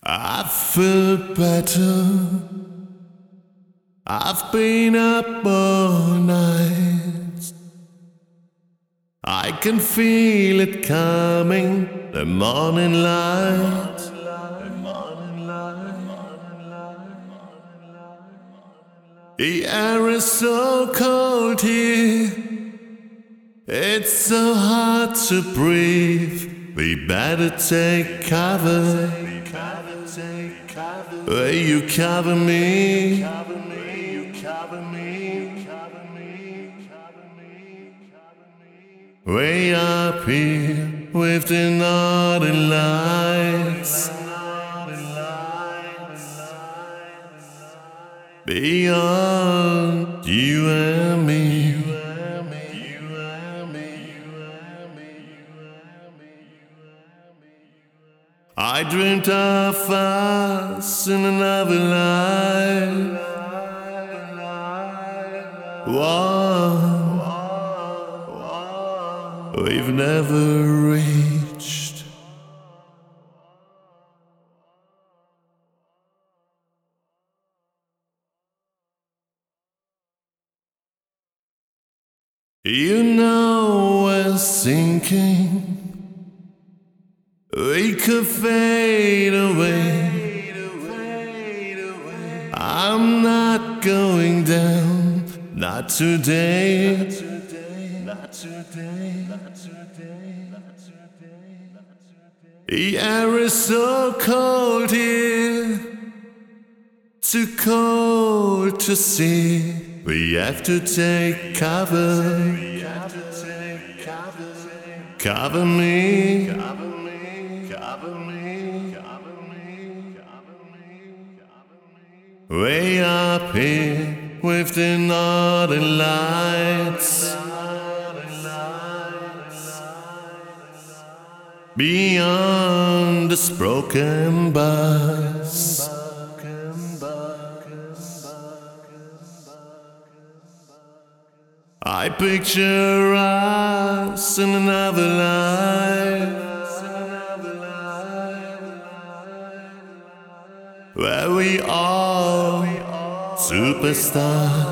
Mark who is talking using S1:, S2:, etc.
S1: I feel better. I've been up all night. I can feel it coming, the morning light. The air is so cold here, it's so hard to breathe. We better take cover. Will you cover me? Way up here with the northern lights. Beyond you and me. I dreamed of us in another life. One we've never reached. You know we're sinking. We could fade away. I'm not going down, not today. The air is so cold here, too cold to see. We have to take cover. Cover me. Way up here with the northern lights. Beyond this broken bus. I picture us in another life, where we are superstars.